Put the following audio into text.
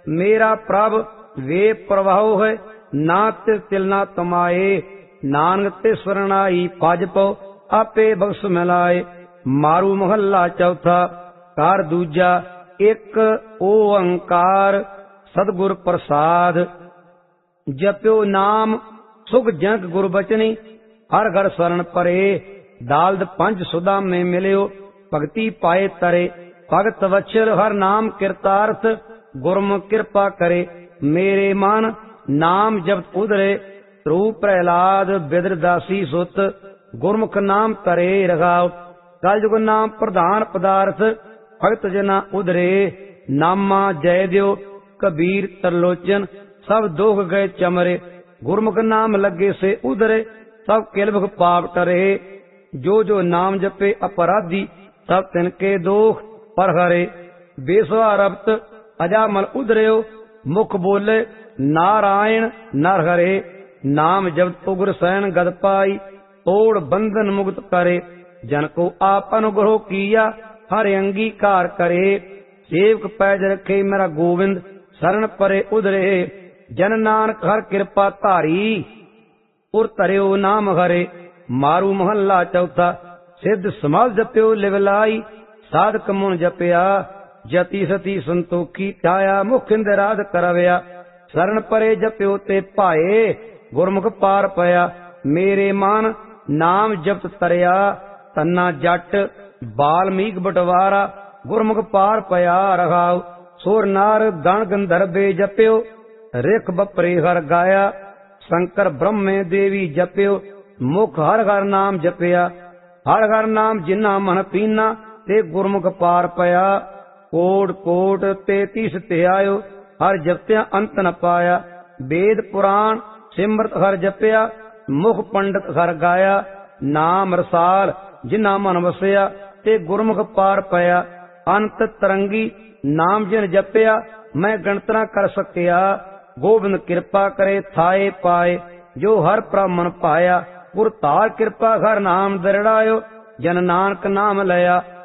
मेरा प्रभ वे प्रभाव है, ना तिल तिल ना तमाए। नानक ते स्वरणाई पज पो, आपे बख्श मिलाए। मारू महला चौथा। कार दूजा। एक ओंकार सतगुर प्रसाद। जप्यो नाम सुख जनक गुर बचनी, हर घर शरण परे। दालद पंच सुदा में मिलियो, भगति पाए तरे। भगत वत्सल हर नाम कृतार्थ, गुरमुख कृपा करे। मेरे मन नाम जपत उधरे, रूप प्रहलाद बिदर दासी सुत। गुरमुख नाम तरे रघाव, कलयुग नाम प्रधान पदार्थ। भगत जना उधरे, नामा जय दियो कबीर तरलोचन। सब दोख गए चमरे, गुरमुख नाम लगे से उधरे। सब किलबख पाप टरे, जो जो नाम जपे अपराधी। सब तिनके दोख पर हरे। बेसवा रब्त अजामल उधर्यो, मुख बोले नारायण नर हरे। नाम जब उग्र सैन गद पाई, तोड़ बंधन मुक्त करे। जन को आप अनुग्रह किया, हर अंगीकार करे। सेवक पैज रखे मेरा गोविंद, शरण परे उधरे। जन नानक हर कृपा धारी, उर तरियो नाम हरे। मारू महला चौथा। सिद्ध समाज जप्यो लिवलाई, साधक मुन जपया। जति सती संतोखी, छाया मुख इंदराध करवया। शरण परे जप्यो ते पाए, गुरमुख पार पया। मेरे मन नाम जपत तरया, तन्ना जट बाल्मीक बटवारा। गुरमुख पार पया रघाव। सुर नार गण गंधर्वे जप्यो, रिख बपरे हर गाया। शंकर ब्रह्मे देवी जप्यो, मुख हर हर नाम जपया। हर हर नाम जिन्ना मन पीना, ते गुरमुख पार पया। कोट कोट 33 त्यायो, हर जपत्या अंत न पाया। वेद पुराण सिमरत हर जपया, मुख पंडित हर गाया। नाम रसाल जिन्ना मन वसया, ते गुरमुख पार पया। अंत तरंगी नाम जिन जपया, मैं गणत न कर सकिया। गोबिंद कृपा करे थाए पाए, जो हर प्रभ मन पाया। गुर तार कृपा हर नाम दरड़ायो, जन नानक नाम लया।